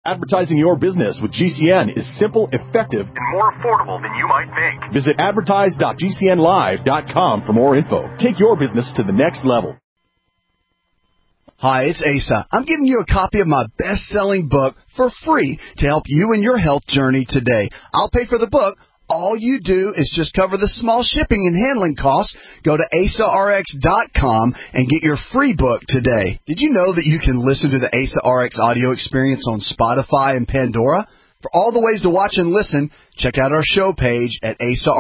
Advertising your business with GCN is simple, effective, and more affordable than you might think. Visit advertise.gcnlive.com for more info. Take your business to the next level. Hi, it's Asa. I'm giving you a copy of my best-selling book for free to help you in your health journey today. I'll pay for the book. All you do is just cover the small shipping and handling costs. Go to AsaRx.com and get your free book today. Did you know that you can listen to the Asa RX audio experience on Spotify and Pandora? For all the ways to watch and listen, check out our show page at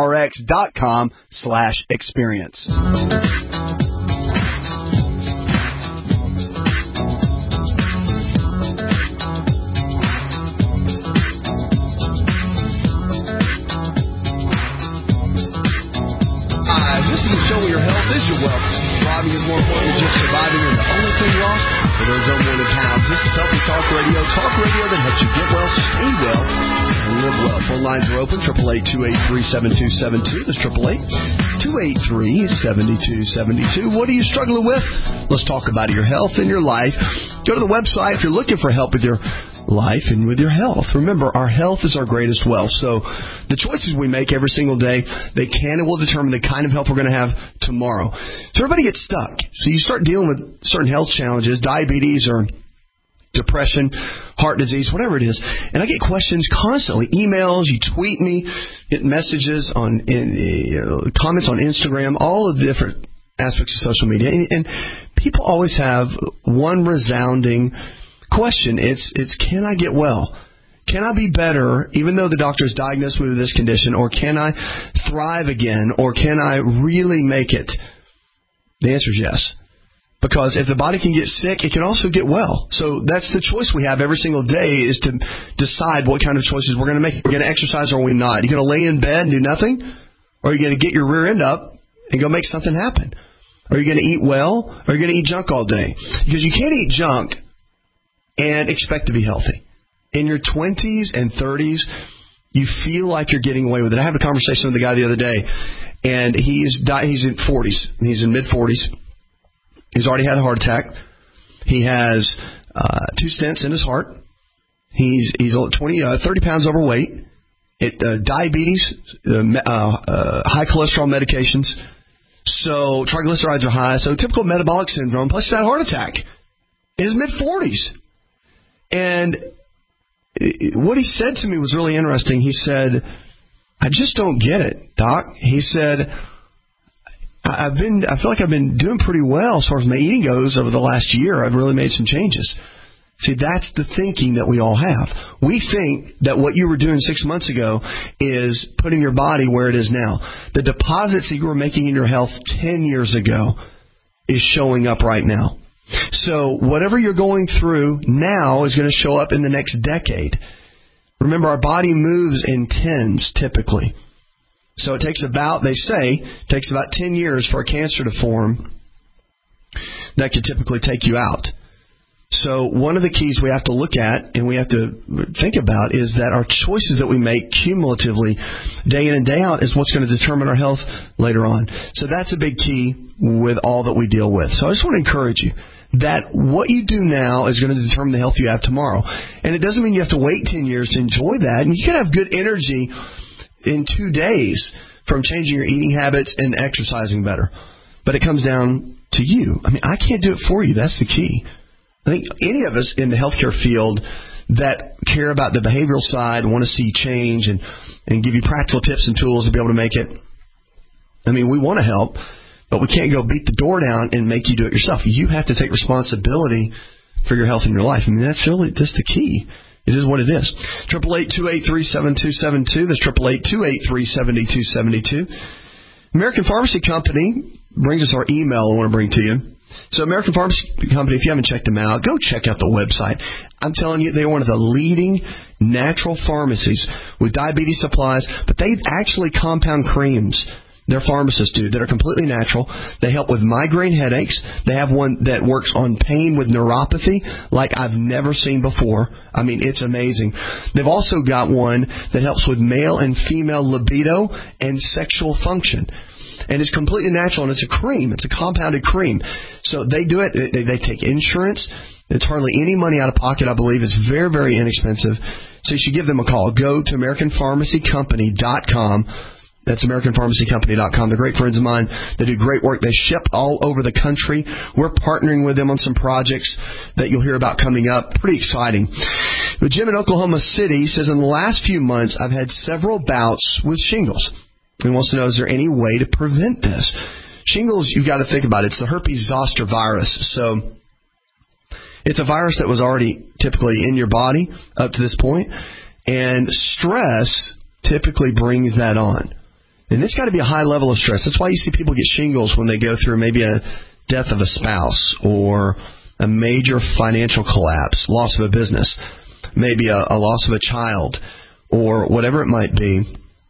AsaRx.com/experience. Is more important than just surviving, and the only thing lost for those unwanted pounds. This is Healthy Talk Radio that helps you get well, stay well, and live well. Phone lines are open, 888-283-7272. That's 888-283-7272. What are you struggling with? Let's talk about your health and your life. Go to the website if you're looking for help with your life and with your health. Remember, our health is our greatest wealth. So the choices we make every single day, they can and will determine the kind of health we're going to have tomorrow. So everybody gets stuck. So you start dealing with certain health challenges, diabetes or depression, heart disease, whatever it is. And I get questions constantly, emails, you tweet me, get messages on comments on Instagram, all of the different aspects of social media. And people always have one resounding question. It's can I get well? Can I be better even though the doctor has diagnosed me with this condition? Or can I thrive again? Or can I really make it? The answer is yes. Because if the body can get sick, it can also get well. So that's the choice we have every single day, is to decide what kind of choices we're going to make. Are we going to exercise or are we not? Are you going to lay in bed and do nothing? Or are you going to get your rear end up and go make something happen? Are you going to eat well? Or are you going to eat junk all day? Because you can't eat junk and expect to be healthy. In your 20s and 30s, you feel like you're getting away with it. I had a conversation with a guy the other day, and he's in 40s. He's in mid-40s. He's already had a heart attack. He has 2 stents in his heart. He's 30 pounds overweight. Diabetes, high cholesterol medications. So triglycerides are high. So typical metabolic syndrome. Plus he's had a heart attack in his mid-40s. And what he said to me was really interesting. He said, I just don't get it, Doc. He said, I feel like I've been doing pretty well as far as my eating goes over the last year. I've really made some changes. See, that's the thinking that we all have. We think that what you were doing 6 months ago is putting your body where it is now. The deposits that you were making in your health 10 years ago is showing up right now. So whatever you're going through now is going to show up in the next decade. Remember, our body moves in tens typically. So it takes about 10 years for a cancer to form that could typically take you out. So one of the keys we have to look at and we have to think about is that our choices that we make cumulatively day in and day out is what's going to determine our health later on. So that's a big key with all that we deal with. So I just want to encourage you that what you do now is going to determine the health you have tomorrow. And it doesn't mean you have to wait 10 years to enjoy that. And you can have good energy in 2 days from changing your eating habits and exercising better. But it comes down to you. I mean, I can't do it for you. That's the key. I think any of us in the healthcare field that care about the behavioral side, want to see change and give you practical tips and tools to be able to make it. I mean, we want to help, but we can't go beat the door down and make you do it yourself. You have to take responsibility for your health and your life. I mean, that's the key. It is what it is. 888-283-7272. That's 888-283-7272. American Pharmacy Company brings us our email I want to bring to you. So American Pharmacy Company, if you haven't checked them out, go check out the website. I'm telling you, they're one of the leading natural pharmacies with diabetes supplies, but they actually compound creams. Their pharmacists do that are completely natural. They help with migraine headaches. They have one that works on pain with neuropathy like I've never seen before. I mean, it's amazing. They've also got one that helps with male and female libido and sexual function. And it's completely natural, and it's a cream. It's a compounded cream. So they do it. They take insurance. It's hardly any money out of pocket, I believe. It's very, very inexpensive. So you should give them a call. Go to AmericanPharmacyCompany.com. That's AmericanPharmacyCompany.com. They're great friends of mine. They do great work. They ship all over the country. We're partnering with them on some projects that you'll hear about coming up. Pretty exciting. But Jim in Oklahoma City says, in the last few months, I've had several bouts with shingles. He wants to know, is there any way to prevent this? Shingles, you've got to think about it. It's the herpes zoster virus. So it's a virus that was already typically in your body up to this point. And stress typically brings that on. And it's got to be a high level of stress. That's why you see people get shingles when they go through maybe a death of a spouse or a major financial collapse, loss of a business, maybe a loss of a child, or whatever it might be.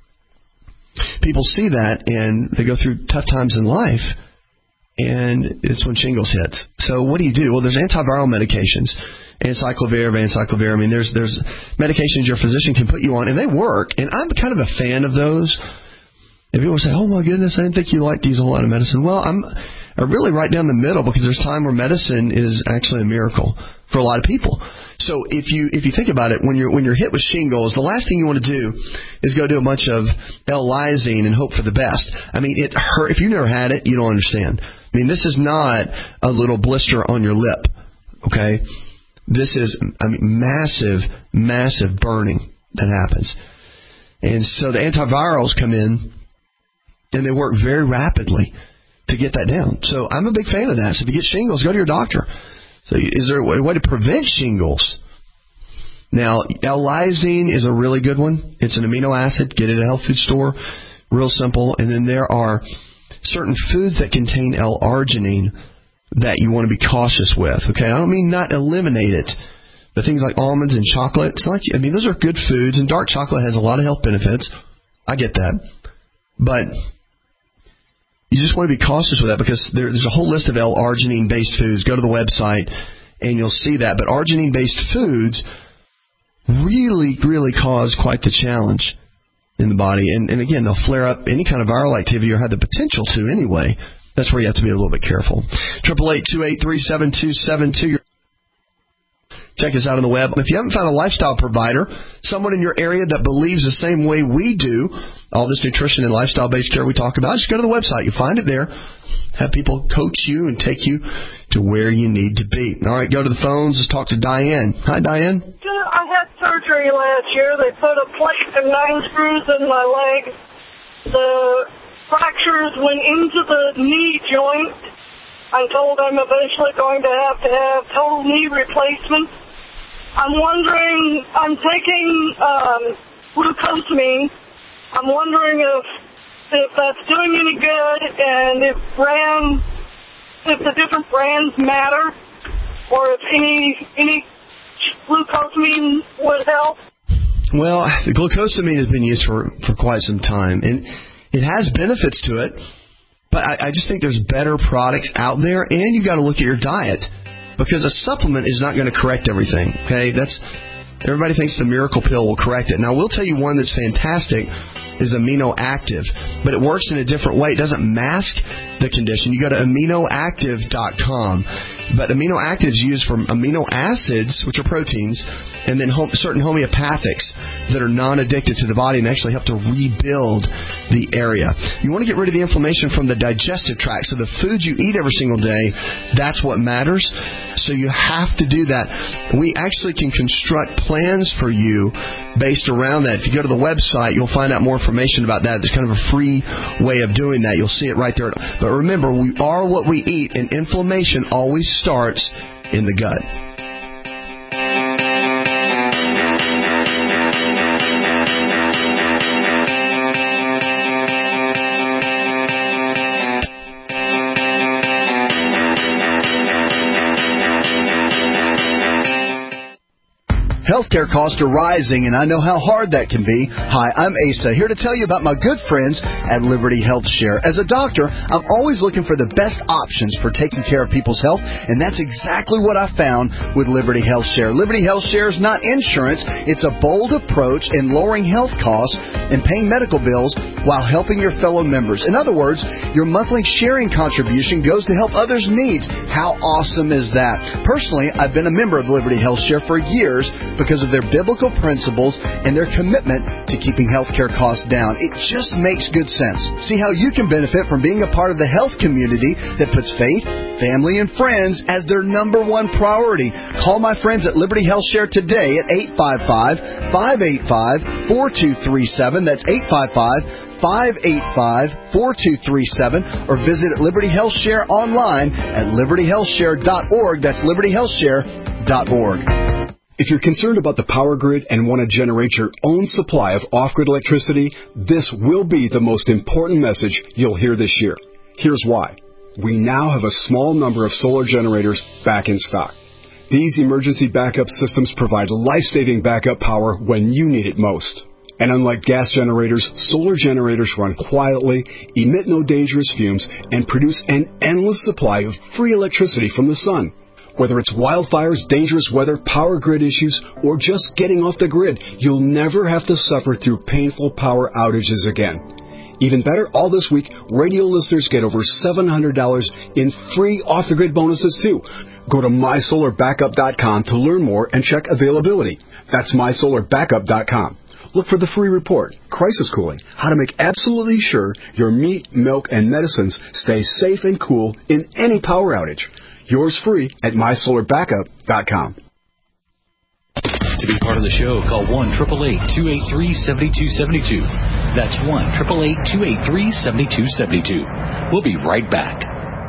People see that and they go through tough times in life, and it's when shingles hits. So what do you do? Well, there's antiviral medications, acyclovir, vanciclovir. I mean, there's medications your physician can put you on, and they work. And I'm kind of a fan of those. If people say, "Oh my goodness, I didn't think you liked to use a whole lot of medicine," well, I'm really right down the middle, because there's time where medicine is actually a miracle for a lot of people. So if you think about it, when you're hit with shingles, the last thing you want to do is go do a bunch of L-lysine and hope for the best. I mean, it hurt. If you've never had it, you don't understand. I mean, this is not a little blister on your lip, okay? This is, massive, massive burning that happens. And so the antivirals come in, and they work very rapidly to get that down. So I'm a big fan of that. So if you get shingles, go to your doctor. So is there a way to prevent shingles? Now, L-lysine is a really good one. It's an amino acid. Get it at a health food store. Real simple. And then there are certain foods that contain L-arginine that you want to be cautious with. Okay, I don't mean not eliminate it, but things like almonds and chocolate. It's like, those are good foods, and dark chocolate has a lot of health benefits. I get that. But you just want to be cautious with that, because there's a whole list of L-arginine-based foods. Go to the website, and you'll see that. But arginine-based foods really, really cause quite the challenge in the body. And again, they'll flare up any kind of viral activity, or have the potential to anyway. That's where you have to be a little bit careful. 888-283-7272. Check us out on the web. If you haven't found a lifestyle provider, someone in your area that believes the same way we do, all this nutrition and lifestyle-based care we talk about, just go to the website. You'll find it there. Have people coach you and take you to where you need to be. All right, go to the phones. Let's talk to Diane. Hi, Diane. I had surgery last year. They put a plate and 9 screws in my leg. The fractures went into the knee joint. I'm told I'm eventually going to have total knee replacement. I'm wondering, I'm taking glucosamine. I'm wondering if that's doing any good, and if the different brands matter, or if any glucosamine would help. Well, the glucosamine has been used for quite some time, and it has benefits to it. But I just think there's better products out there, and you've got to look at your diet, because a supplement is not going to correct everything. Okay, everybody thinks the miracle pill will correct it. Now, we'll tell you one that's fantastic is Amino Active, but it works in a different way. It doesn't mask the condition. You go to aminoactive.com. But amino actives used for amino acids, which are proteins, and then certain homeopathics that are non-addictive to the body and actually help to rebuild the area. You want to get rid of the inflammation from the digestive tract. So the food you eat every single day, that's what matters. So you have to do that. We actually can construct plans for you based around that. If you go to the website, you'll find out more information about that. There's kind of a free way of doing that. You'll see it right there. But remember, we are what we eat, and inflammation always starts in the gut. Healthcare costs are rising, and I know how hard that can be. Hi, I'm Asa, here to tell you about my good friends at Liberty Health Share. As a doctor, I'm always looking for the best options for taking care of people's health, and that's exactly what I found with Liberty Health Share. Liberty Health Share is not insurance. It's a bold approach in lowering health costs and paying medical bills while helping your fellow members. In other words, your monthly sharing contribution goes to help others' needs. How awesome is that? Personally, I've been a member of Liberty Health Share for years because of their biblical principles and their commitment to keeping healthcare costs down. It just makes good sense. See how you can benefit from being a part of the health community that puts faith, family, and friends as their number one priority. Call my friends at Liberty Health Share today at 855-585-4237. That's 855-585-4237, or visit Liberty Health Share online at libertyhealthshare.org. That's libertyhealthshare.org. If you're concerned about the power grid and want to generate your own supply of off-grid electricity, this will be the most important message you'll hear this year. Here's why. We now have a small number of solar generators back in stock. These emergency backup systems provide life-saving backup power when you need it most. And unlike gas generators, solar generators run quietly, emit no dangerous fumes, and produce an endless supply of free electricity from the sun. Whether it's wildfires, dangerous weather, power grid issues, or just getting off the grid, you'll never have to suffer through painful power outages again. Even better, all this week, radio listeners get over $700 in free off-the-grid bonuses, too. Go to mysolarbackup.com to learn more and check availability. That's mysolarbackup.com. Look for the free report, Crisis Cooling, how to make absolutely sure your meat, milk, and medicines stay safe and cool in any power outage. Yours free at mysolarbackup.com. To be part of the show, call 1-888-283-7272. That's 1-888-283-7272. We'll be right back.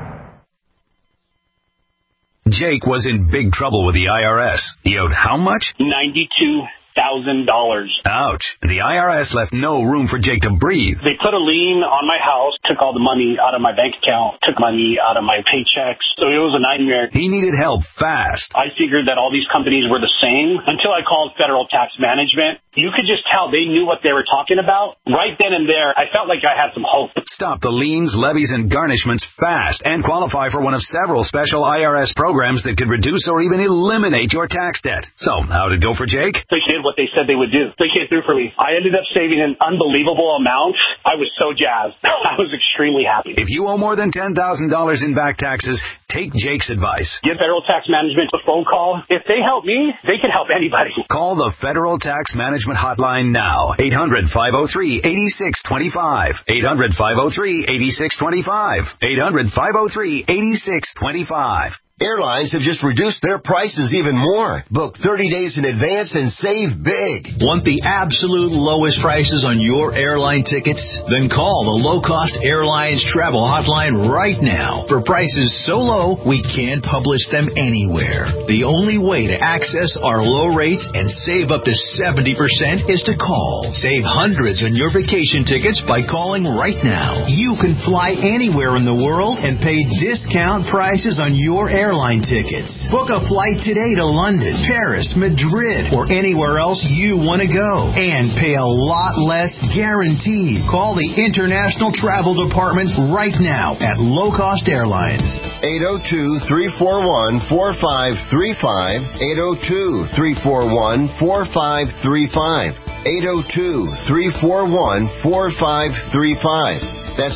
Jake was in big trouble with the IRS. He owed how much? $92,000. Ouch. The IRS left no room for Jake to breathe. They put a lien on my house, took all the money out of my bank account, took money out of my paychecks. So it was a nightmare. He needed help fast. I figured that all these companies were the same until I called Federal Tax Management. You could just tell they knew what they were talking about. Right then and there, I felt like I had some hope. Stop the liens, levies, and garnishments fast and qualify for one of several special IRS programs that could reduce or even eliminate your tax debt. So, how'd it go for Jake? They did what they said they would do. They came through for me. I ended up saving an unbelievable amount. I was so jazzed. I was extremely happy. If you owe more than $10,000 in back taxes, take Jake's advice. Give Federal Tax Management a phone call. If they help me, they can help anybody. Call the Federal Tax Management Hotline now. 800-503-8625. 800-503-8625. 800-503-8625. Airlines have just reduced their prices even more. Book 30 days in advance and save big. Want the absolute lowest prices on your airline tickets? Then call the Low Cost Airlines Travel Hotline right now. For prices so low, we can't publish them anywhere. The only way to access our low rates and save up to 70% is to call. Save hundreds on your vacation tickets by calling right now. You can fly anywhere in the world and pay discount prices on your airline tickets. Book a flight today to London, Paris, Madrid, or anywhere else you want to go. And pay a lot less guaranteed. Call the International Travel Department right now at Low Cost Airlines. 802-341-4535. 802-341-4535. 802-341-4535. That's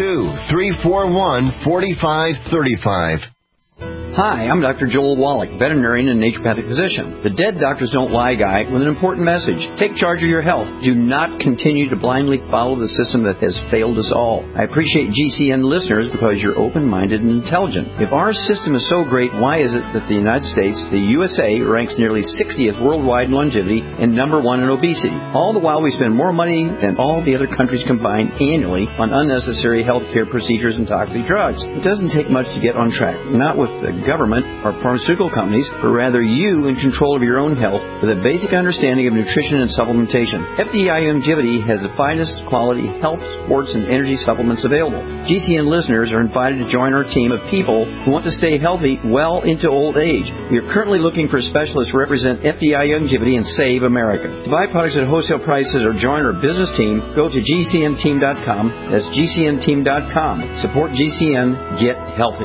802-341-4535. Hi, I'm Dr. Joel Wallach, veterinarian and naturopathic physician. The Dead Doctors Don't Lie guy with an important message. Take charge of your health. Do not continue to blindly follow the system that has failed us all. I appreciate GCN listeners because you're open-minded and intelligent. If our system is so great, why is it that the United States, the USA, ranks nearly 60th worldwide in longevity and number 1 in obesity? All the while we spend more money than all the other countries combined annually on unnecessary health care procedures and toxic drugs. It doesn't take much to get on track. Not with the government or pharmaceutical companies, but rather you in control of your own health with a basic understanding of nutrition and supplementation. FDI Longevity has the finest quality health, sports, and energy supplements available. GCN listeners are invited to join our team of people who want to stay healthy well into old age. We are currently looking for specialists to represent FDI Longevity and Save America. To buy products at wholesale prices or join our business team, go to GCNteam.com. That's GCNteam.com. Support GCN. Get healthy.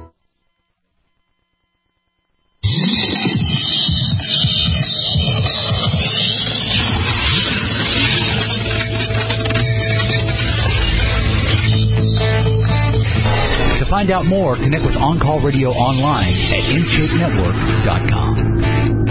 To find out more, connect with On Call Radio online at InShapeNetwork.com.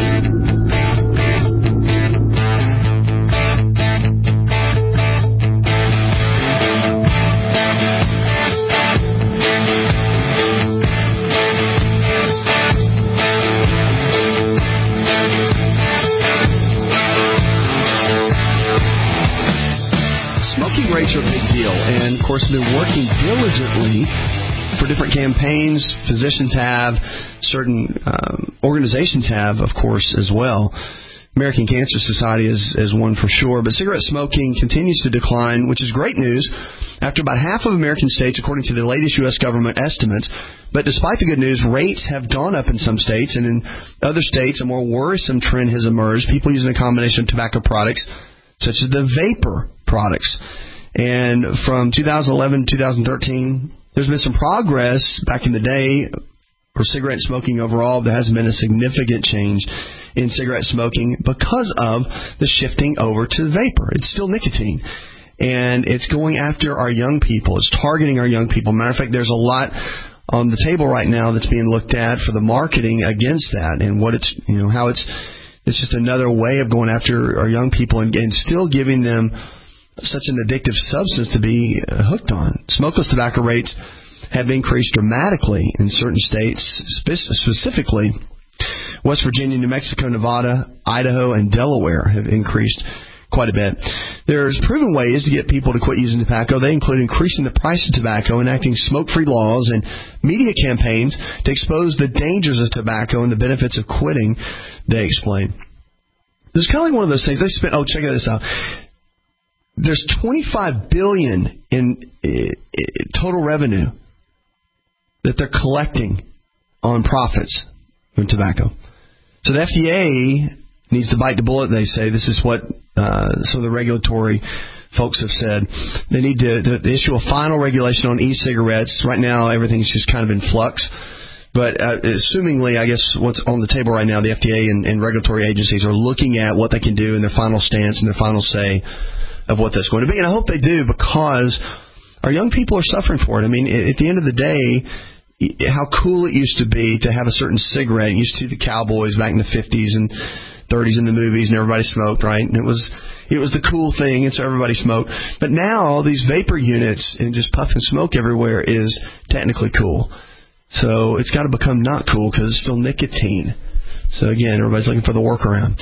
Smoking rates are a big deal, and of course, been working diligently for different campaigns. Physicians have, certain organizations have, of course, as well. American Cancer Society is one for sure. But cigarette smoking continues to decline, which is great news, after about half of American states, according to the latest U.S. government estimates. But despite the good news, rates have gone up in some states, and in other states, a more worrisome trend has emerged. People using a combination of tobacco products, such as the vapor products. And from 2011 to 2013, there's been some progress back in the day for cigarette smoking overall. There hasn't been a significant change in cigarette smoking because of the shifting over to the vapor. It's still nicotine, and it's going after our young people. It's targeting our young people. Matter of fact, there's a lot on the table right now that's being looked at for the marketing against that, and what it's, how it's just another way of going after our young people and still giving them such an addictive substance to be hooked on. Smokeless tobacco rates have increased dramatically in certain states, specifically West Virginia, New Mexico, Nevada, Idaho, and Delaware have increased quite a bit. There's proven ways to get people to quit using tobacco. They include increasing the price of tobacco, enacting smoke-free laws, and media campaigns to expose the dangers of tobacco and the benefits of quitting, they explain. There's kind of like one of those things. They spent, check this out. There's $25 billion in total revenue that they're collecting on profits from tobacco. So the FDA needs to bite the bullet, they say. This is what some of the regulatory folks have said. They need to issue a final regulation on e-cigarettes. Right now, everything's just kind of in flux. But assumingly, I guess what's on the table right now, the FDA and regulatory agencies are looking at what they can do in their final stance and their final say of what that's going to be. And I hope they do, because our young people are suffering for it. I mean, at the end of the day, how cool it used to be to have a certain cigarette. You used to see the cowboys back in the 50s and 30s in the movies, and everybody smoked, right? And it was the cool thing, and so everybody smoked. But now all these vapor units and just puff and smoke everywhere is technically cool. So it's got to become not cool because it's still nicotine. So again, everybody's looking for the workaround.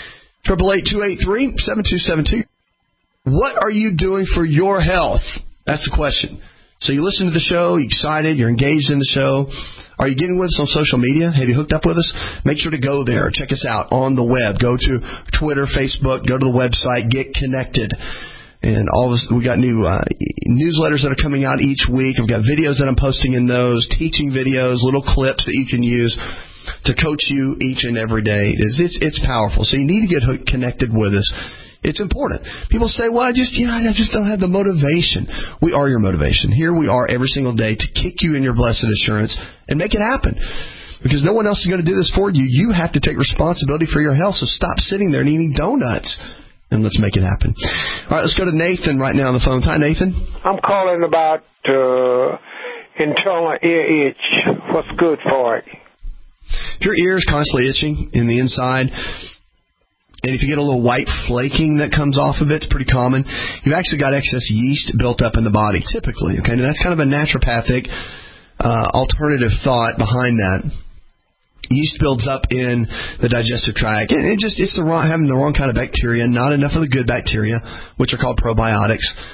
888-283-7272. What are you doing for your health? That's the question. So you listen to the show, you're excited, you're engaged in the show. Are you getting with us on social media? Have you hooked up with us? Make sure to go there. Check us out on the web. Go to Twitter, Facebook, go to the website, get connected. And all this, we got new newsletters that are coming out each week. I've got videos that I'm posting in those, teaching videos, little clips that you can use to coach you each and every day. It's powerful. So you need to get connected with us. It's important. People say, well, I just don't have the motivation. We are your motivation. Here we are every single day to kick you in your blessed assurance and make it happen. Because no one else is going to do this for you. You have to take responsibility for your health. So stop sitting there and eating donuts. And let's make it happen. All right, let's go to Nathan right now on the phone. Hi, Nathan. I'm calling about internal ear itch. What's good for it? If your ear is constantly itching in the inside, and if you get a little white flaking that comes off of it, it's pretty common. You've actually got excess yeast built up in the body, typically. Okay, and that's kind of a naturopathic alternative thought behind that. Yeast builds up in the digestive tract, and it's having the wrong kind of bacteria, not enough of the good bacteria, which are called probiotics.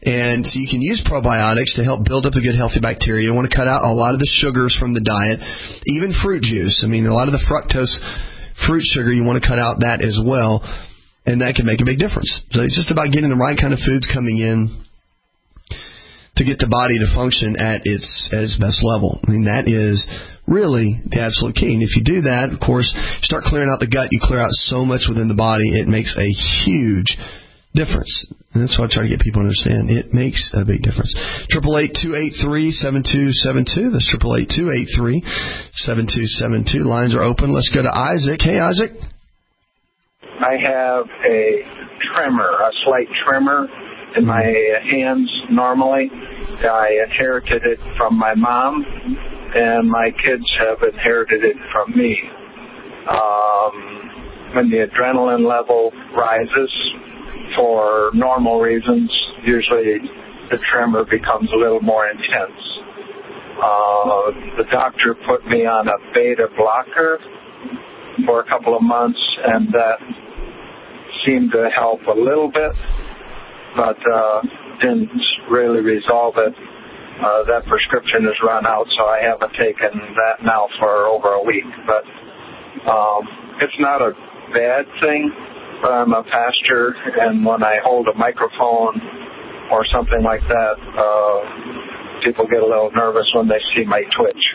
And so you can use probiotics to help build up the good, healthy bacteria. You want to cut out a lot of the sugars from the diet, even fruit juice. I mean, a lot of the fructose fruit sugar, you want to cut out that as well, and that can make a big difference. So it's just about getting the right kind of foods coming in to get the body to function at its best level. I mean, that is really the absolute key. And if you do that, of course, you start clearing out the gut, you clear out so much within the body, it makes a huge difference. And that's what I try to get people to understand. It makes a big difference. 888-283-7272. That's 888-283-7272. Lines are open. Let's go to Isaac. Hey, Isaac. I have a slight tremor in my hands normally. I inherited it from my mom, and my kids have inherited it from me. When the adrenaline level rises for normal reasons, usually the tremor becomes a little more intense. The doctor put me on a beta blocker for a couple of months, and that seemed to help a little bit, but didn't really resolve it. That prescription has run out, so I haven't taken that now for over a week. But it's not a bad thing. I'm a pastor, and when I hold a microphone or something like that, people get a little nervous when they see my twitch.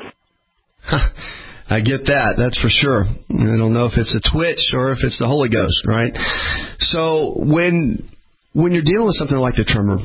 I get that. That's for sure. I don't know if it's a twitch or if it's the Holy Ghost, right? So when you're dealing with something like the tremor,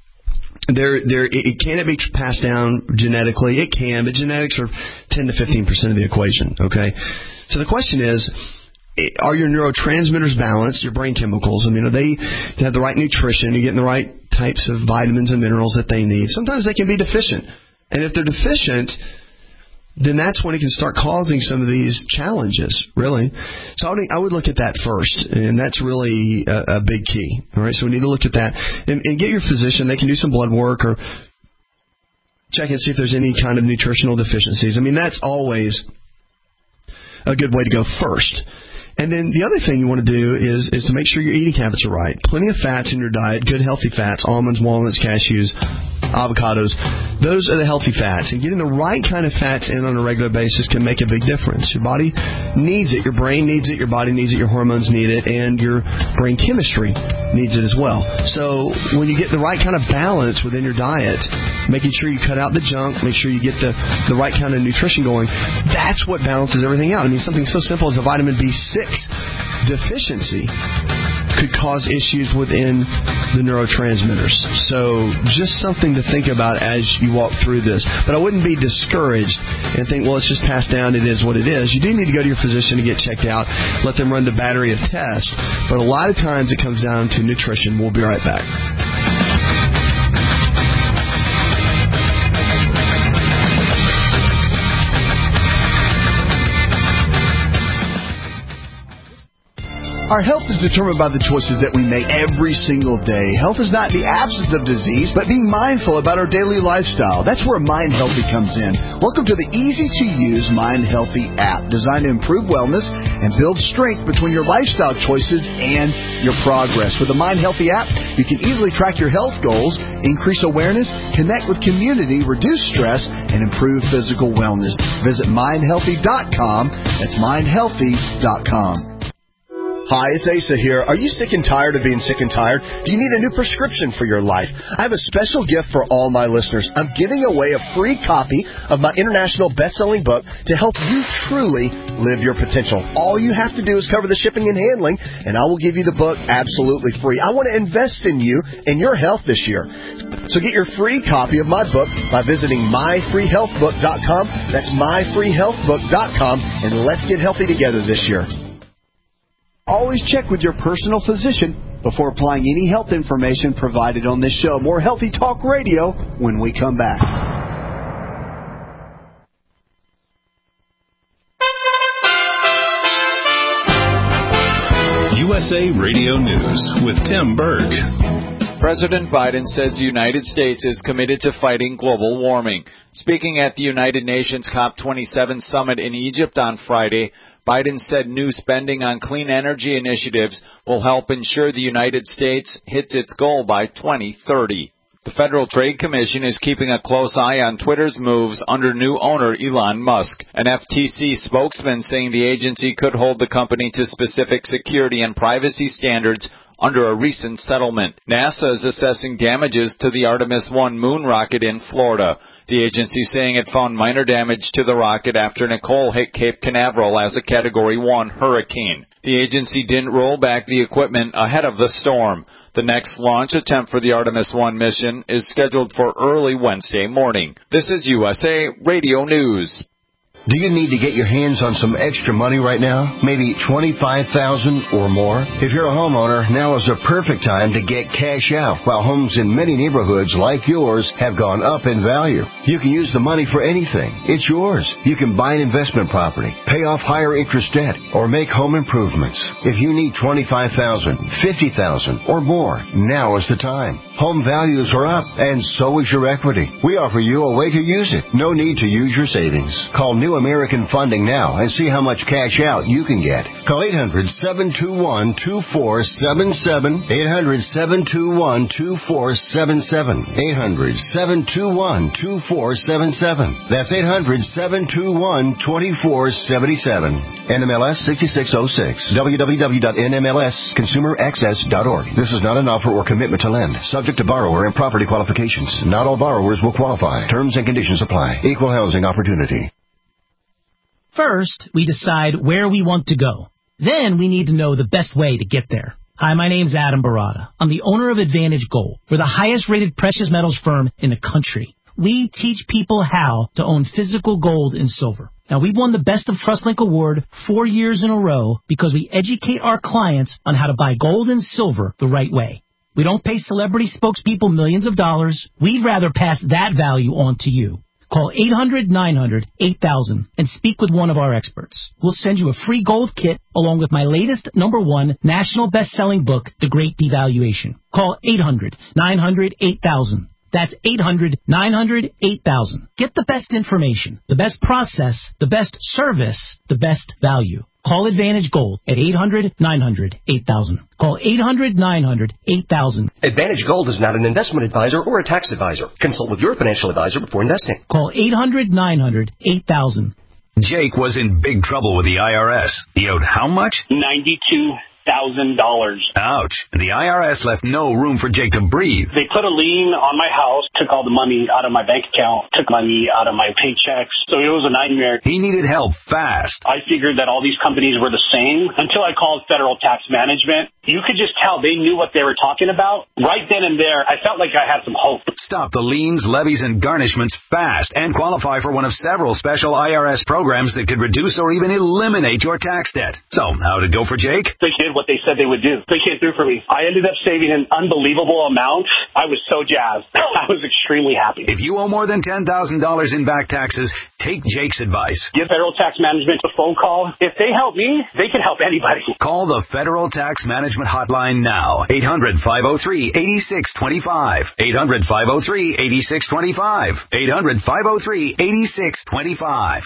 it can't be passed down genetically. It can, but genetics are 10 to 15% of the equation. Okay, so the question is, are your neurotransmitters balanced? Your brain chemicals? I mean, they have the right nutrition? Are you getting the right types of vitamins and minerals that they need? Sometimes they can be deficient, and if they're deficient, then that's when it can start causing some of these challenges, really. So I would look at that first, and that's really a big key. All right, so we need to look at that and get your physician. They can do some blood work or check and see if there's any kind of nutritional deficiencies. I mean, that's always a good way to go first. And then the other thing you want to do is to make sure your eating habits are right. Plenty of fats in your diet, good healthy fats, almonds, walnuts, cashews, avocados. Those are the healthy fats. And getting the right kind of fats in on a regular basis can make a big difference. Your body needs it. Your brain needs it. Your body needs it. Your hormones need it. And your brain chemistry needs it as well. So when you get the right kind of balance within your diet, making sure you cut out the junk, make sure you get the right kind of nutrition going, that's what balances everything out. I mean, something so simple as a vitamin B6 deficiency could cause issues within the neurotransmitters. So just something to think about as you walk through this. But I wouldn't be discouraged and think, well, it's just passed down, it is what it is. You do need to go to your physician to get checked out, let them run the battery of tests. But a lot of times it comes down to nutrition. We'll be right back. Our health is determined by the choices that we make every single day. Health is not the absence of disease, but being mindful about our daily lifestyle. That's where Mind Healthy comes in. Welcome to the easy-to-use Mind Healthy app, designed to improve wellness and build strength between your lifestyle choices and your progress. With the Mind Healthy app, you can easily track your health goals, increase awareness, connect with community, reduce stress, and improve physical wellness. Visit mindhealthy.com. That's mindhealthy.com. Hi, it's Asa here. Are you sick and tired of being sick and tired? Do you need a new prescription for your life? I have a special gift for all my listeners. I'm giving away a free copy of my international best-selling book to help you truly live your potential. All you have to do is cover the shipping and handling, and I will give you the book absolutely free. I want to invest in you and your health this year. So get your free copy of my book by visiting myfreehealthbook.com. That's myfreehealthbook.com, and let's get healthy together this year. Always check with your personal physician before applying any health information provided on this show. More Healthy Talk Radio when we come back. USA Radio News with Tim Berg. President Biden says the United States is committed to fighting global warming. Speaking at the United Nations COP27 summit in Egypt on Friday, Biden said new spending on clean energy initiatives will help ensure the United States hits its goal by 2030. The Federal Trade Commission is keeping a close eye on Twitter's moves under new owner Elon Musk. An FTC spokesman saying the agency could hold the company to specific security and privacy standards under a recent settlement. NASA is assessing damages to the Artemis 1 moon rocket in Florida. The agency saying it found minor damage to the rocket after Nicole hit Cape Canaveral as a Category 1 hurricane. The agency didn't roll back the equipment ahead of the storm. The next launch attempt for the Artemis 1 mission is scheduled for early Wednesday morning. This is USA Radio News. Do you need to get your hands on some extra money right now? Maybe $25,000 or more? If you're a homeowner, now is the perfect time to get cash out while homes in many neighborhoods like yours have gone up in value. You can use the money for anything. It's yours. You can buy an investment property, pay off higher interest debt, or make home improvements. If you need $25,000, $50,000 or more, now is the time. Home values are up, and so is your equity. We offer you a way to use it. No need to use your savings. Call New American Funding now and see how much cash out you can get. Call 800-721-2477. 800-721-2477. 800-721-2477. That's 800-721-2477. NMLS 6606. www.nmlsconsumeraccess.org. This is not an offer or commitment to lend. Subject to borrower and property qualifications. Not all borrowers will qualify. Terms and conditions apply. Equal housing opportunity. First, we decide where we want to go. Then we need to know the best way to get there. Hi, my name's Adam Barada. I'm the owner of Advantage Gold. We're the highest-rated precious metals firm in the country. We teach people how to own physical gold and silver. Now, we've won the Best of TrustLink Award 4 years in a row because we educate our clients on how to buy gold and silver the right way. We don't pay celebrity spokespeople millions of dollars. We'd rather pass that value on to you. Call 800-900-8000 and speak with one of our experts. We'll send you a free gold kit along with my latest #1 national best-selling book, The Great Devaluation. Call 800-900-8000. That's 800-900-8000. Get the best information, the best process, the best service, the best value. Call Advantage Gold at 800-900-8000. Call 800-900-8000. Advantage Gold is not an investment advisor or a tax advisor. Consult with your financial advisor before investing. Call 800-900-8000. Jake was in big trouble with the IRS. He owed how much? $92,000. Ouch. And the IRS left no room for Jake to breathe. They put a lien on my house, took all the money out of my bank account, took money out of my paychecks. So it was a nightmare. He needed help fast. I figured that all these companies were the same until I called Federal Tax Management. You could just tell they knew what they were talking about. Right then and there, I felt like I had some hope. Stop the liens, levies, and garnishments fast and qualify for one of several special IRS programs that could reduce or even eliminate your tax debt. So, how'd it go for Jake? They did what they said they would do. They came through for me. I ended up saving an unbelievable amount. I was so jazzed. I was extremely happy. If you owe more than $10,000 in back taxes, take Jake's advice. Give Federal Tax Management a phone call. If they help me, they can help anybody. Call the Federal Tax Management Hotline now. 800-503-8625. 800-503-8625. 800-503-8625.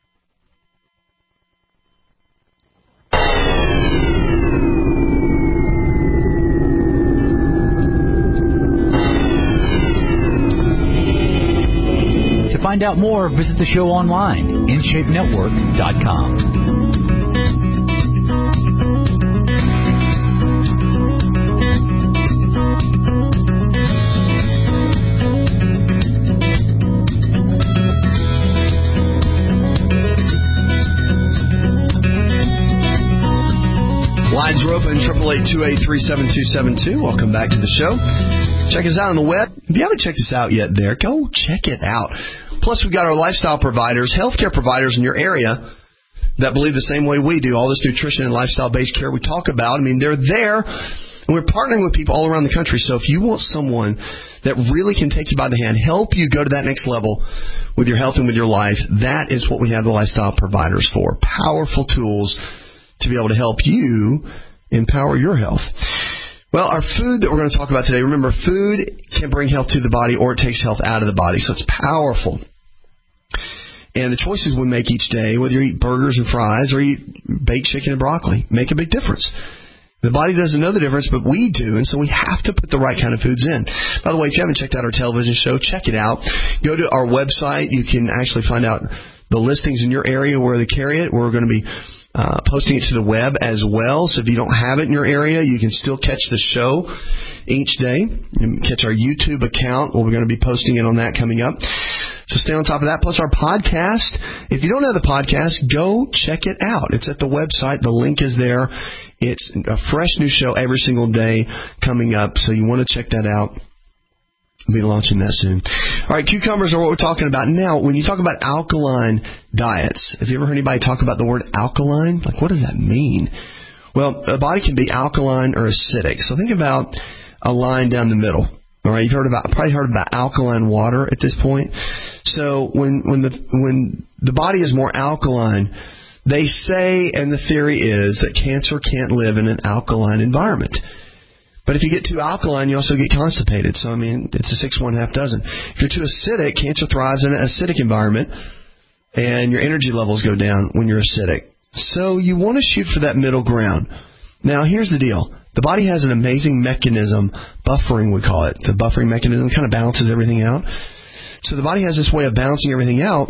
To find out more, visit the show online, InShapeNetwork.com. Lines are open, 888-283-7272. Welcome back to the show. Check us out on the web. If you haven't checked us out yet there, go check it out. Plus, we've got our lifestyle providers, healthcare providers in your area that believe the same way we do. All this nutrition and lifestyle-based care we talk about, I mean, they're there, and we're partnering with people all around the country. So if you want someone that really can take you by the hand, help you go to that next level with your health and with your life, that is what we have the lifestyle providers for. Powerful tools to be able to help you empower your health. Well, our food that we're going to talk about today, remember, food can bring health to the body or it takes health out of the body, so it's powerful. And the choices we make each day, whether you eat burgers and fries or eat baked chicken and broccoli, make a big difference. The body doesn't know the difference, but we do, and so we have to put the right kind of foods in. By the way, if you haven't checked out our television show, check it out. Go to our website. You can actually find out the listings in your area where they carry it. We're going to be posting it to the web as well, so if you don't have it in your area, you can still catch the show each day. You can catch our YouTube account. We're going to be posting it on that coming up. So stay on top of that. Plus our podcast. If you don't have the podcast, go check it out. It's at the website. The link is there. It's a fresh new show every single day coming up, so you want to check that out. We'll be launching that soon. All right, cucumbers are what we're talking about. Now, when you talk about alkaline diets, have you ever heard anybody talk about the word alkaline? Like, what does that mean? Well, the body can be alkaline or acidic. So think about a line down the middle. All right, you've probably heard about alkaline water at this point. So when the body is more alkaline, they say, and the theory is, that cancer can't live in an alkaline environment. But if you get too alkaline, you also get constipated. So, I mean, it's a 6, 1, half dozen. If you're too acidic, cancer thrives in an acidic environment, and your energy levels go down when you're acidic. So you want to shoot for that middle ground. Now, here's the deal. The body has an amazing mechanism, buffering we call it. It's a buffering mechanism. It kind of balances everything out. So the body has this way of balancing everything out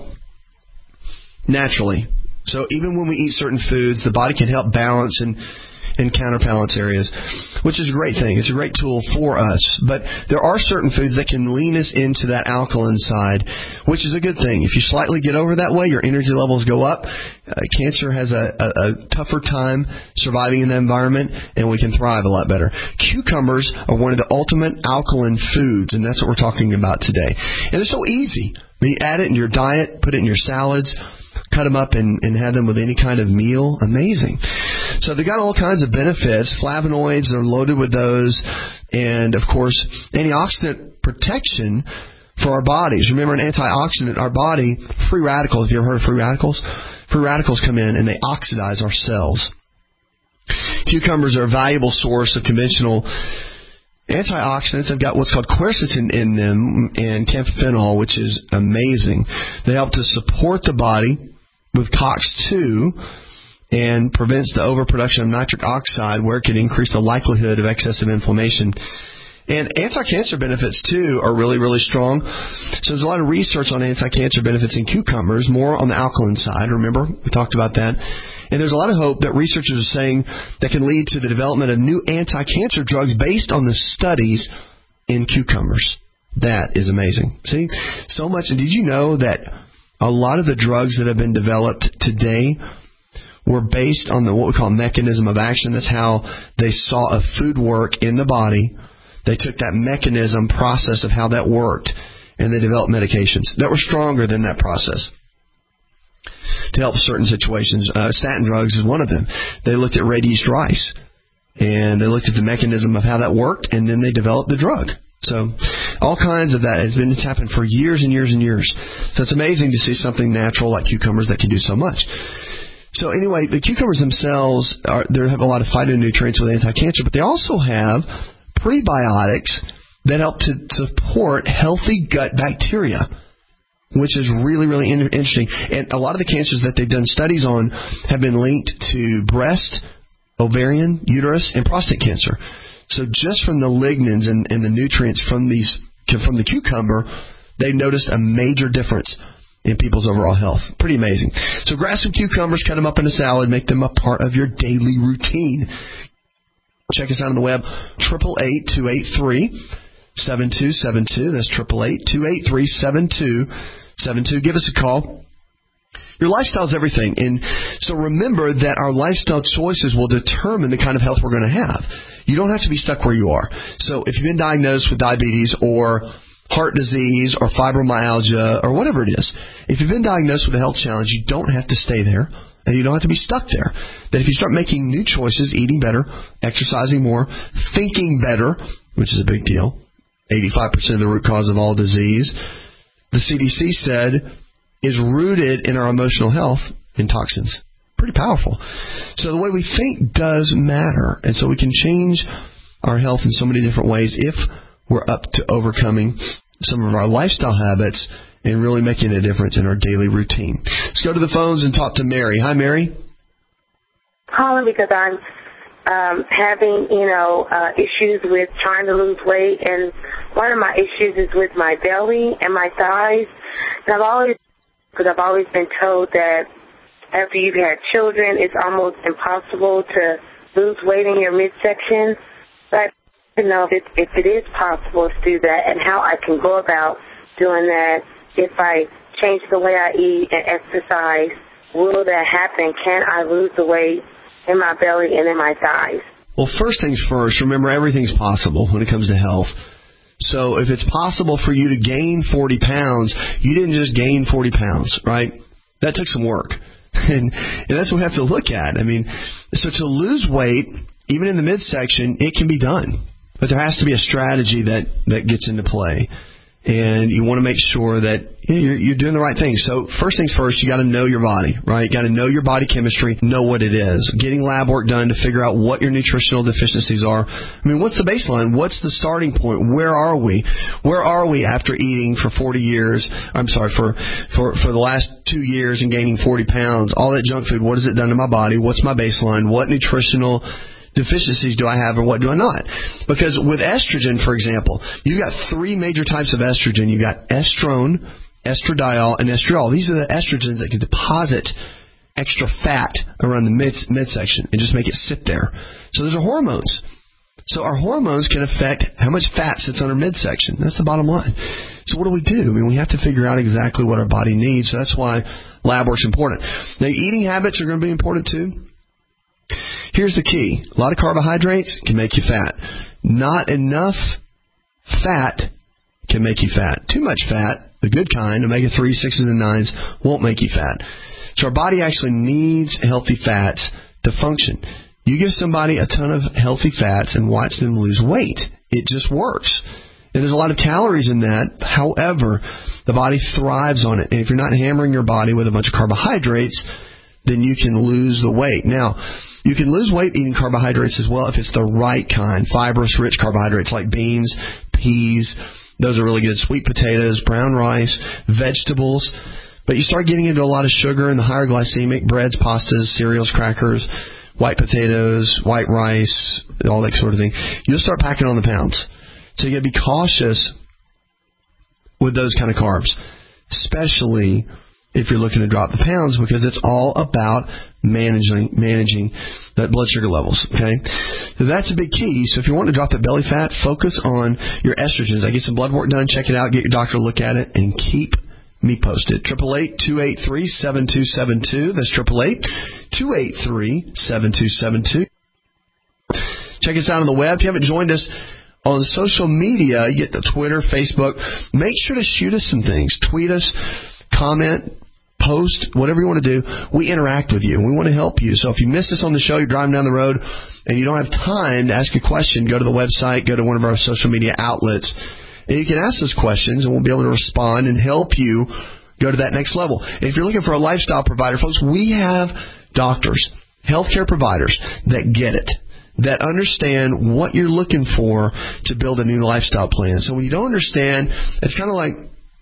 naturally. So even when we eat certain foods, the body can help balance and counterbalance areas, which is a great thing. It's a great tool for us. But there are certain foods that can lean us into that alkaline side, which is a good thing. If you slightly get over that way, your energy levels go up. Cancer has a tougher time surviving in that environment, and we can thrive a lot better. Cucumbers are one of the ultimate alkaline foods, and that's what we're talking about today. And they're so easy. I mean, you add it in your diet, put it in your salads, cut them up and have them with any kind of meal. Amazing. So they've got all kinds of benefits. Flavonoids are loaded with those. And, of course, antioxidant protection for our bodies. Remember, an antioxidant, our body, free radicals. Have you ever heard of free radicals? Free radicals come in and they oxidize our cells. Cucumbers are a valuable source of conventional antioxidants. They've got what's called quercetin in them and camphophyllanol, which is amazing. They help to support the body with COX-2 and prevents the overproduction of nitric oxide, where it can increase the likelihood of excessive inflammation. And anti-cancer benefits, too, are really, really strong. So there's a lot of research on anti-cancer benefits in cucumbers, more on the alkaline side. Remember, we talked about that. And there's a lot of hope that researchers are saying that can lead to the development of new anti-cancer drugs based on the studies in cucumbers. That is amazing. See, so much. And did you know that a lot of the drugs that have been developed today were based on what we call mechanism of action? That's how they saw a food work in the body. They took that mechanism process of how that worked, and they developed medications that were stronger than that process to help certain situations. Statin drugs is one of them. They looked at red yeast rice, and they looked at the mechanism of how that worked, and then they developed the drug. So all kinds of that it's happened for years and years and years. So it's amazing to see something natural like cucumbers that can do so much. So anyway, the cucumbers themselves, they have a lot of phytonutrients with anti-cancer, but they also have prebiotics that help to support healthy gut bacteria, which is really, really interesting. And a lot of the cancers that they've done studies on have been linked to breast, ovarian, uterus, and prostate cancer. So just from the lignans and the nutrients from the cucumber, they noticed a major difference in people's overall health. Pretty amazing. So grab some cucumbers, cut them up in a salad, make them a part of your daily routine. Check us out on the web, 888-283-7272. That's 888-283-7272. Give us a call. Your lifestyle is everything. And so remember that our lifestyle choices will determine the kind of health we're going to have. You don't have to be stuck where you are. So if you've been diagnosed with diabetes or heart disease or fibromyalgia or whatever it is, if you've been diagnosed with a health challenge, you don't have to stay there. And you don't have to be stuck there. That if you start making new choices, eating better, exercising more, thinking better, which is a big deal, 85% of the root cause of all disease, the CDC said, is rooted in our emotional health in toxins. Pretty powerful. So the way we think does matter. And so we can change our health in so many different ways if we're up to overcoming some of our lifestyle habits and really making a difference in our daily routine. Let's go to the phones and talk to Mary. Hi, Mary. Calling because I'm having, issues with trying to lose weight, and one of my issues is with my belly and my thighs. And I've always been told that after you've had children, it's almost impossible to lose weight in your midsection. But I don't know if it is possible to do that and how I can go about doing that. If I change the way I eat and exercise, will that happen? Can I lose the weight in my belly and in my thighs? Well, first things first, remember everything's possible when it comes to health. So if it's possible for you to gain 40 pounds, you didn't just gain 40 pounds, right? That took some work. And that's what we have to look at. I mean, so to lose weight, even in the midsection, it can be done. But there has to be a strategy that gets into play. And you want to make sure that you're doing the right thing. So first things first, you got to know your body, right? You got to know your body chemistry, know what it is. Getting lab work done to figure out what your nutritional deficiencies are. I mean, what's the baseline? What's the starting point? Where are we? Where are we after eating for 40 years? I'm sorry, for the last 2 years and gaining 40 pounds? All that junk food, what has it done to my body? What's my baseline? What nutritional deficiencies do I have or what do I not? Because with estrogen, for example, you've got 3 major types of estrogen. You've got estrone, estradiol, and estriol. These are the estrogens that can deposit extra fat around the midsection and just make it sit there. So those are hormones. So our hormones can affect how much fat sits on our midsection. That's the bottom line. So what do? I mean, we have to figure out exactly what our body needs. So that's why lab work's important. Now, eating habits are going to be important too. Here's the key. A lot of carbohydrates can make you fat. Not enough fat can make you fat. Too much fat, the good kind, omega-3, 6s, and 9s, won't make you fat. So our body actually needs healthy fats to function. You give somebody a ton of healthy fats and watch them lose weight. It just works. And there's a lot of calories in that. However, the body thrives on it. And if you're not hammering your body with a bunch of carbohydrates, then you can lose the weight. Now, you can lose weight eating carbohydrates as well if it's the right kind. Fibrous, rich carbohydrates like beans, peas. Those are really good. Sweet potatoes, brown rice, vegetables. But you start getting into a lot of sugar and the higher glycemic breads, pastas, cereals, crackers, white potatoes, white rice, all that sort of thing. You'll start packing on the pounds. So you got to be cautious with those kind of carbs, especially if you're looking to drop the pounds, because it's all about managing that blood sugar levels, okay? So that's a big key. So if you want to drop that belly fat, focus on your estrogens. I get some blood work done, check it out, get your doctor to look at it, and keep me posted. 888-283-7272. That's 888-283-7272. Check us out on the web. If you haven't joined us on social media, you get the Twitter, Facebook. Make sure to shoot us some things. Tweet us, comment, post, whatever you want to do. We interact with you, and we want to help you. So if you miss us on the show, you're driving down the road, and you don't have time to ask a question, go to the website, go to one of our social media outlets, and you can ask us questions, and we'll be able to respond and help you go to that next level. And if you're looking for a lifestyle provider, folks, we have doctors, healthcare providers that get it, that understand what you're looking for to build a new lifestyle plan. So when you don't understand, it's kind of like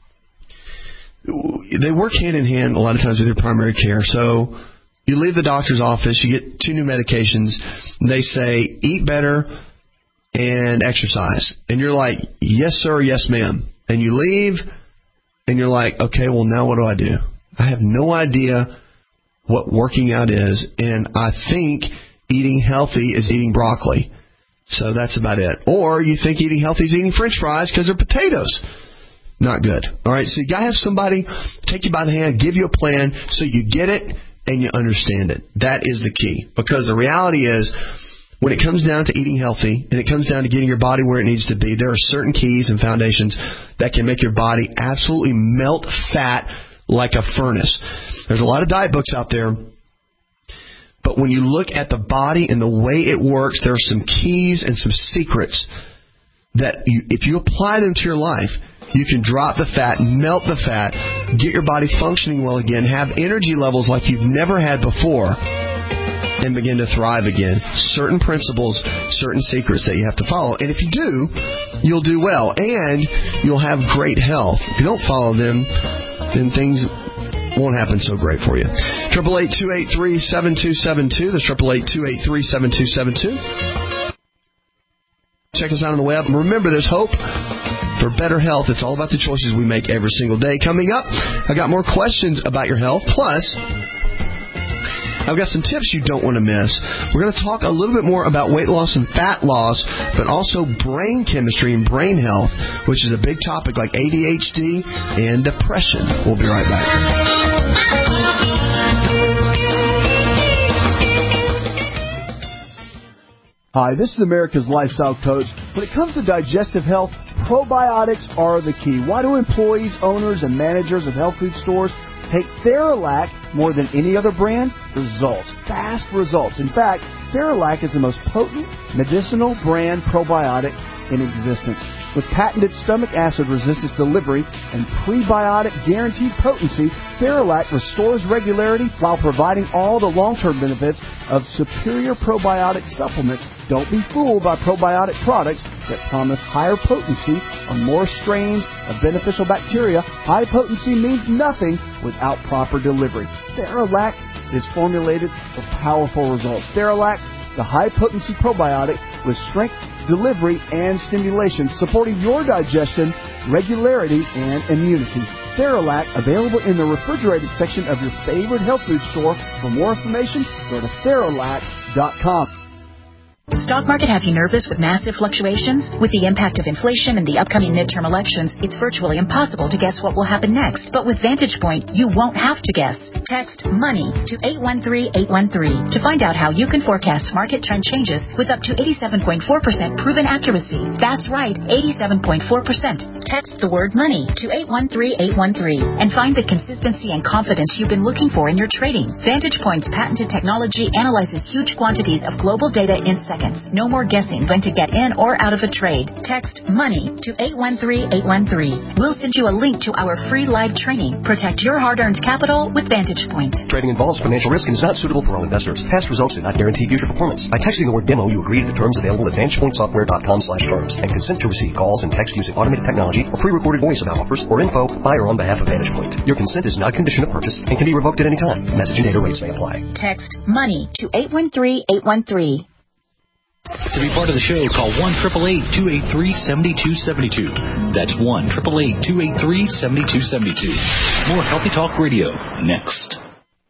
they work hand in hand a lot of times with your primary care. So you leave the doctor's office, you get 2 new medications, and they say, eat better and exercise. And you're like, yes, sir, yes, ma'am. And you leave, and you're like, okay, well, now what do I do? I have no idea what working out is, and I think eating healthy is eating broccoli. So that's about it. Or you think eating healthy is eating French fries because they're potatoes. Not good. All right, so you got to have somebody take you by the hand, give you a plan so you get it and you understand it. That is the key. Because the reality is, when it comes down to eating healthy and it comes down to getting your body where it needs to be, there are certain keys and foundations that can make your body absolutely melt fat like a furnace. There's a lot of diet books out there, but when you look at the body and the way it works, there are some keys and some secrets that if you apply them to your life, you can drop the fat, melt the fat, get your body functioning well again, have energy levels like you've never had before. and begin to thrive again. Certain principles, certain secrets that you have to follow. And if you do, you'll do well, and you'll have great health. If you don't follow them, then things won't happen so great for you. 888-283-7272. That's 888-283-7272. Check us out on the web. Remember, there's hope for better health. It's all about the choices we make every single day. Coming up, I got more questions about your health. Plus, I've got some tips you don't want to miss. We're going to talk a little bit more about weight loss and fat loss, but also brain chemistry and brain health, which is a big topic like ADHD and depression. We'll be right back. Hi, this is America's Lifestyle Coach. When it comes to digestive health, probiotics are the key. Why do employees, owners, and managers of health food stores take Theralac more than any other brand? Results. Fast results. In fact, Theralac is the most potent medicinal brand probiotic in existence. With patented stomach acid resistance delivery and prebiotic guaranteed potency, Theralac restores regularity while providing all the long-term benefits of superior probiotic supplements. Don't be fooled by probiotic products that promise higher potency on more strains of beneficial bacteria. High potency means nothing without proper delivery. Theralac is formulated for powerful results. Theralac, the high-potency probiotic with strength, delivery, and stimulation, supporting your digestion, regularity, and immunity. Theralac, available in the refrigerated section of your favorite health food store. For more information, go to Theralac.com. Stock market have you nervous with massive fluctuations? With the impact of inflation and the upcoming midterm elections, it's virtually impossible to guess what will happen next. But with Vantage Point, you won't have to guess. Text MONEY to 813-813 to find out how you can forecast market trend changes with up to 87.4% proven accuracy. That's right, 87.4%. Text the word MONEY to 813-813 and find the consistency and confidence you've been looking for in your trading. Vantage Point's patented technology analyzes huge quantities of global data in seconds. No more guessing when to get in or out of a trade. Text MONEY to 813-813. We'll send you a link to our free live training. Protect your hard-earned capital with Vantage Point. Trading involves financial risk and is not suitable for all investors. Past results do not guarantee future performance. By texting the word DEMO, you agree to the terms available at VantagePointSoftware.com/terms and consent to receive calls and text using automated technology or pre-recorded voice about offers or info by or on behalf of Vantage Point. Your consent is not a condition of purchase and can be revoked at any time. Message and data rates may apply. Text MONEY to 813-813. To be part of the show, call 1-888-283-7272. That's 1-888-283-7272. More Healthy Talk Radio next.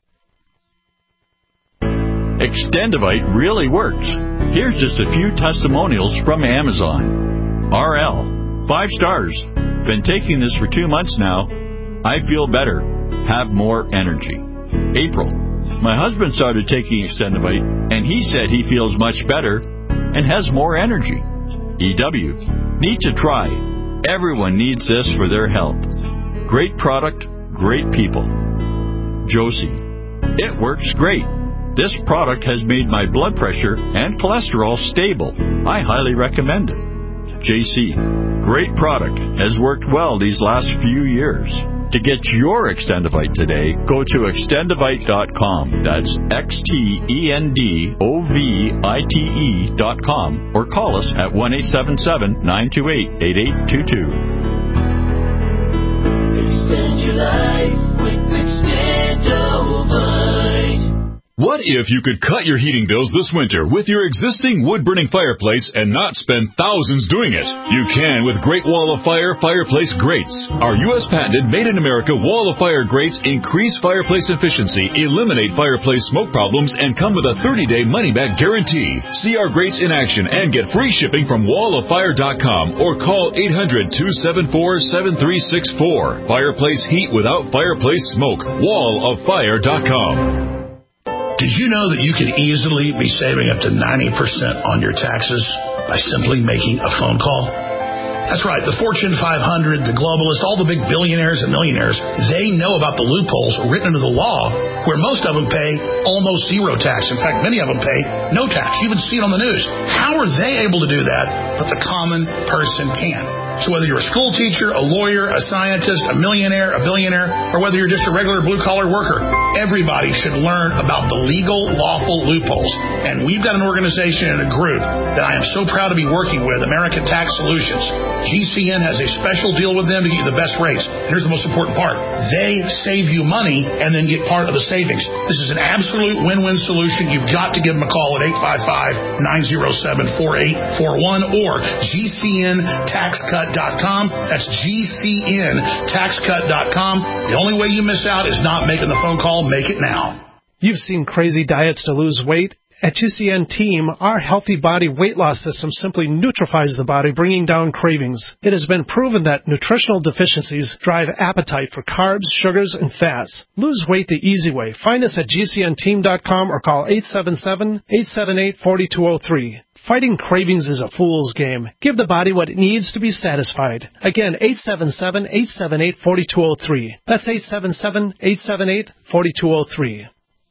Extendivite really works. Here's just a few testimonials from Amazon. RL, 5 stars. Been taking this for 2 months now. I feel better. Have more energy. April, my husband started taking Extendivite, and he said he feels much better and has more energy. EW, need to try. Everyone needs this for their health. Great product, great people. Josie, it works great. This product has made my blood pressure and cholesterol stable. I highly recommend it. JC, great product. Has worked well these last few years. To get your Extendivite today, go to Extendivite.com. That's XTENDOVITE.com or call us at 1-877-928-8822. Extend your life with Extendovite. What if you could cut your heating bills this winter with your existing wood-burning fireplace and not spend thousands doing it? You can with Great Wall of Fire fireplace grates. Our U.S. patented made-in-America Wall of Fire grates increase fireplace efficiency, eliminate fireplace smoke problems, and come with a 30-day money-back guarantee. See our grates in action and get free shipping from wallofire.com or call 800-274-7364. Fireplace heat without fireplace smoke. Wallofire.com. Did you know that you could easily be saving up to 90% on your taxes by simply making a phone call? That's right. The Fortune 500, the globalists, all the big billionaires and millionaires, they know about the loopholes written into the law where most of them pay almost zero tax. In fact, many of them pay no tax. You even see it on the news. How are they able to do that, but the common person can't? So whether you're a school teacher, a lawyer, a scientist, a millionaire, a billionaire, or whether you're just a regular blue-collar worker, everybody should learn about the legal, lawful loopholes. And we've got an organization and a group that I am so proud to be working with, American Tax Solutions. GCN has a special deal with them to get you the best rates. And here's the most important part. They save you money and then get part of the savings. This is an absolute win-win solution. You've got to give them a call at 855-907-4841 or GCNTaxCut.com. That's GCNTaxCut.com. The only way you miss out is not making the phone call. Make it now. You've seen crazy diets to lose weight. At GCN Team, our Healthy Body weight loss system simply neutralizes the body, bringing down cravings. It has been proven that nutritional deficiencies drive appetite for carbs, sugars, and fats. Lose weight the easy way. Find us at GCNteam.com or call 877-878-4203. Fighting cravings is a fool's game. Give the body what it needs to be satisfied. Again, 877-878-4203. That's 877-878-4203.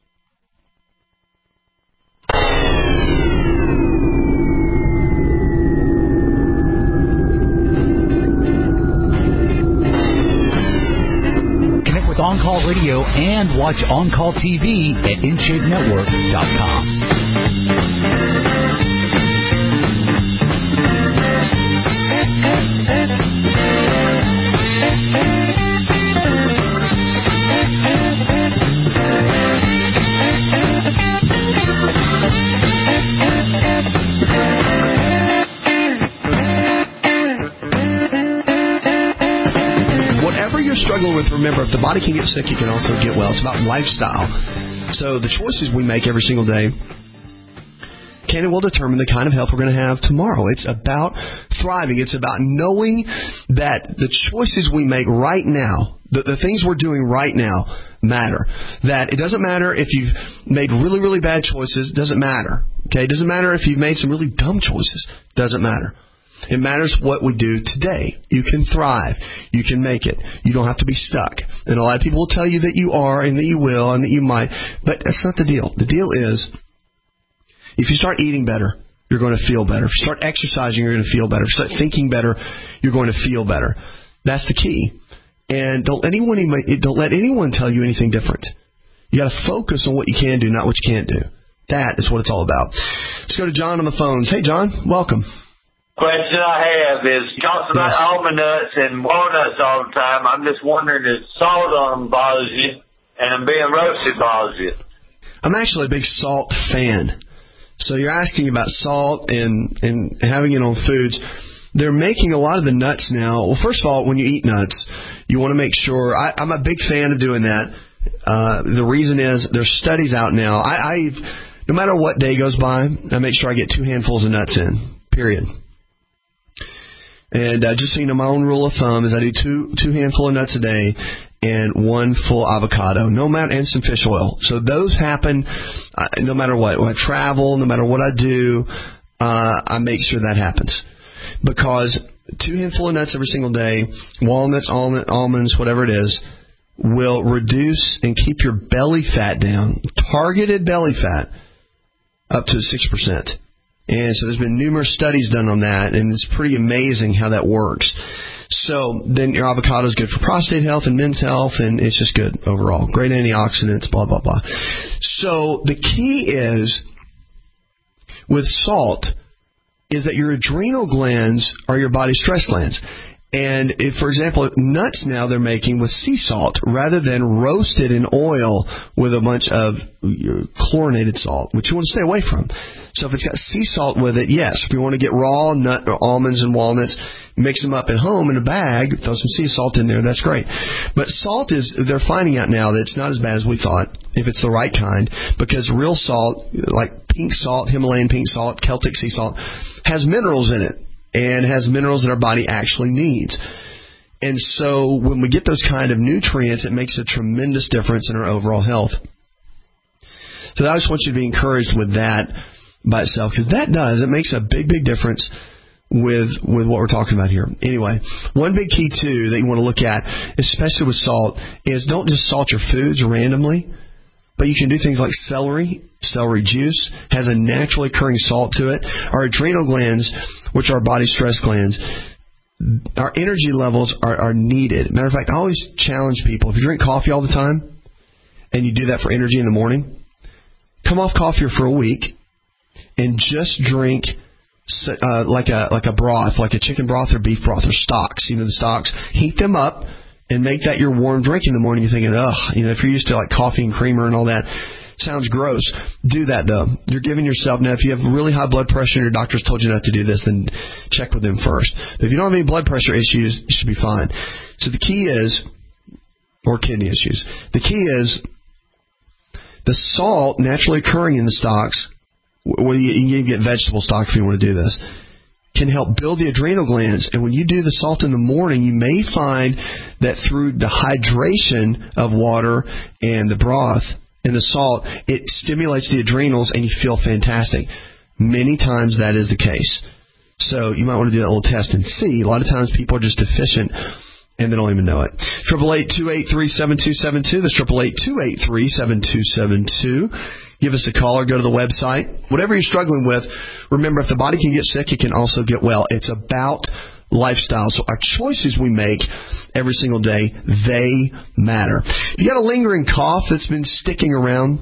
Connect with On-Call Radio and watch On-Call TV at InShapeNetwork.com. Struggling with, remember, if the body can get sick, it can also get well. It's about lifestyle. So the choices we make every single day can and will determine the kind of health we're going to have tomorrow. It's about thriving. It's about knowing that the choices we make right now, the things we're doing right now, matter. That it doesn't matter if you've made really, really bad choices. It doesn't matter. Okay? It doesn't matter if you've made some really dumb choices. It doesn't matter. It matters what we do today. You can thrive. You can make it. You don't have to be stuck. And a lot of people will tell you that you are and that you will and that you might. But that's not the deal. The deal is if you start eating better, you're going to feel better. If you start exercising, you're going to feel better. If you start thinking better, you're going to feel better. That's the key. And don't let anyone tell you anything different. You got to focus on what you can do, not what you can't do. That is what it's all about. Let's go to John on the phones. Hey, John. Welcome. Question I have is, you talk about almond nuts and walnuts all the time. I'm just wondering if salt on them bothers you and being roasted bothers you. I'm actually a big salt fan. So you're asking about salt and having it on foods. They're making a lot of the nuts now. Well, first of all, when you eat nuts, you want to make sure. I'm a big fan of doing that. The reason is there's studies out now. No matter what day goes by, I make sure I get 2 handfuls of nuts in, period. And just so you know, my own rule of thumb is I do two handful of nuts a day and 1 full avocado, and some fish oil. So those happen no matter what. When I travel, no matter what I do, I make sure that happens. Because 2 handful of nuts every single day, walnuts, almonds, whatever it is, will reduce and keep your belly fat down, targeted belly fat, up to 6%. And so there's been numerous studies done on that, and it's pretty amazing how that works. So then your avocado is good for prostate health and men's health, and it's just good overall. Great antioxidants, blah, blah, blah. So the key is, with salt, is that your adrenal glands are your body's stress glands. And if, for example, nuts now they're making with sea salt rather than roasted in oil with a bunch of chlorinated salt, which you want to stay away from. So if it's got sea salt with it, yes. If you want to get raw nut or almonds and walnuts, mix them up at home in a bag, throw some sea salt in there, that's great. But salt they're finding out now that it's not as bad as we thought, if it's the right kind, because real salt, like pink salt, Himalayan pink salt, Celtic sea salt, has minerals in it. And has minerals that our body actually needs. And so when we get those kind of nutrients, it makes a tremendous difference in our overall health. So I just want you to be encouraged with that by itself, because it makes a big, big difference with what we're talking about here. Anyway, one big key, too, that you want to look at, especially with salt, is don't just salt your foods randomly, but you can do things like celery. Celery juice has a naturally occurring salt to it. Our adrenal glands, which are body stress glands, our energy levels are needed. Matter of fact, I always challenge people, if you drink coffee all the time and you do that for energy in the morning, come off coffee for a week and just drink like a broth, like a chicken broth or beef broth or stocks. You know, the stocks, heat them up and make that your warm drink in the morning. You're thinking, if you're used to like coffee and creamer and all that, sounds gross. Do that, though. You're giving yourself... Now, if you have really high blood pressure and your doctor's told you not to do this, then check with them first. But if you don't have any blood pressure issues, you should be fine. So the key is... Or kidney issues. The key is the salt naturally occurring in the stocks, well, you can get vegetable stock if you want to do this, can help build the adrenal glands. And when you do the salt in the morning, you may find that through the hydration of water and the broth and the salt, it stimulates the adrenals and you feel fantastic. Many times that is the case. So you might want to do that little test and see. A lot of times people are just deficient and they don't even know it. 888-283-7272. That's 888-283-7272. Give us a call or go to the website. Whatever you're struggling with, remember, if the body can get sick, it can also get well. It's about lifestyle. So our choices we make every single day, they matter. You got a lingering cough that's been sticking around?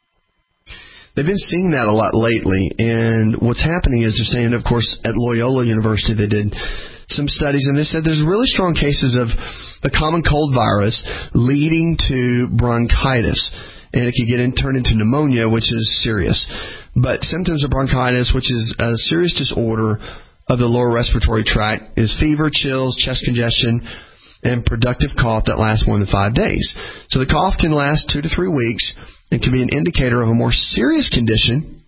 They've been seeing that a lot lately. And what's happening is they're saying, of course, at Loyola University, they did some studies, and they said there's really strong cases of the common cold virus leading to bronchitis. And it can turn into pneumonia, which is serious. But symptoms of bronchitis, which is a serious disorder of the lower respiratory tract, is fever, chills, chest congestion, and productive cough that lasts more than 5 days. So the cough can last 2 to 3 weeks and can be an indicator of a more serious condition.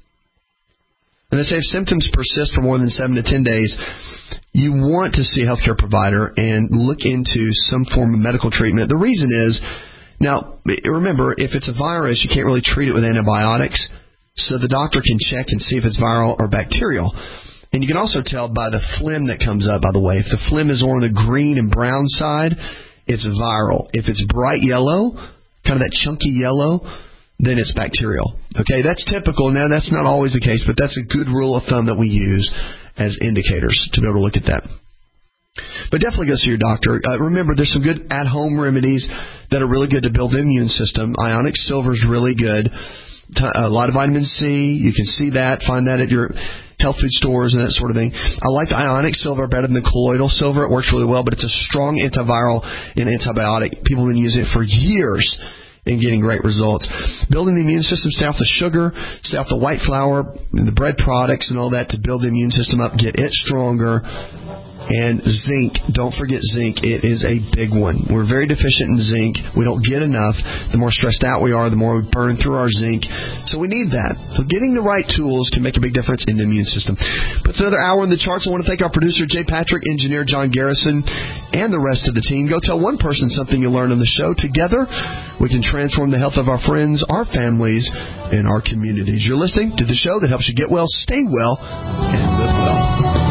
And they say if symptoms persist for more than 7 to 10 days, you want to see a healthcare provider and look into some form of medical treatment. The reason is, now, remember, if it's a virus, you can't really treat it with antibiotics, so the doctor can check and see if it's viral or bacterial. And you can also tell by the phlegm that comes up, by the way. If the phlegm is on the green and brown side, it's viral. If it's bright yellow, kind of that chunky yellow, then it's bacterial. Okay, that's typical. Now, that's not always the case, but that's a good rule of thumb that we use as indicators to be able to look at that. But definitely go see your doctor. Remember, there's some good at-home remedies that are really good to build the immune system. Ionic Silver is really good. A lot of vitamin C. You can see that. Find that at your health food stores and that sort of thing. I like the Ionic Silver better than the colloidal silver. It works really well, but it's a strong antiviral and antibiotic. People have been using it for years and getting great results. Building the immune system, stay off the sugar, stay off the white flour, and the bread products and all that to build the immune system up, get it stronger. And zinc, don't forget zinc. It is a big one. We're very deficient in zinc. We don't get enough. The more stressed out we are, the more we burn through our zinc. So we need that. So getting the right tools can make a big difference in the immune system. Puts another hour in the charts. I want to thank our producer, Jay Patrick, engineer John Garrison, and the rest of the team. Go tell one person something you learned on the show. Together, we can transform the health of our friends, our families, and our communities. You're listening to the show that helps you get well, stay well, and live well.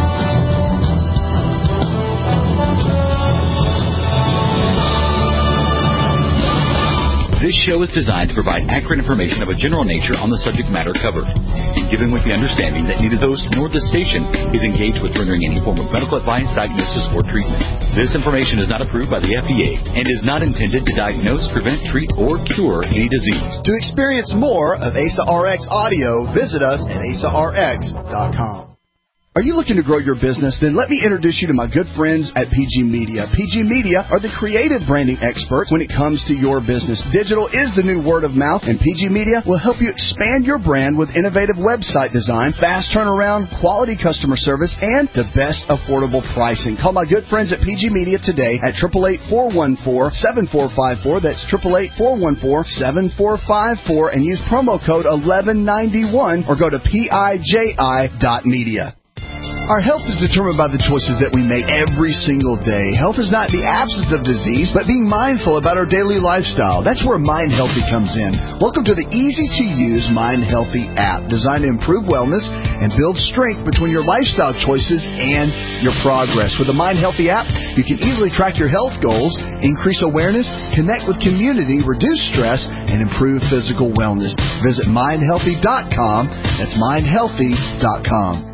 This show is designed to provide accurate information of a general nature on the subject matter covered, given with the understanding that neither the host nor the station is engaged with rendering any form of medical advice, diagnosis, or treatment. This information is not approved by the FDA and is not intended to diagnose, prevent, treat, or cure any disease. To experience more of Asa RX audio, visit us at asarx.com. Are you looking to grow your business? Then let me introduce you to my good friends at PG Media. PG Media are the creative branding experts when it comes to your business. Digital is the new word of mouth, and PG Media will help you expand your brand with innovative website design, fast turnaround, quality customer service, and the best affordable pricing. Call my good friends at PG Media today at 888-414-7454. That's 888-414-7454, and use promo code 1191 or go to PIJI.media. Our health is determined by the choices that we make every single day. Health is not the absence of disease, but being mindful about our daily lifestyle. That's where Mind Healthy comes in. Welcome to the easy-to-use Mind Healthy app, designed to improve wellness and build strength between your lifestyle choices and your progress. With the Mind Healthy app, you can easily track your health goals, increase awareness, connect with community, reduce stress, and improve physical wellness. Visit mindhealthy.com. That's mindhealthy.com.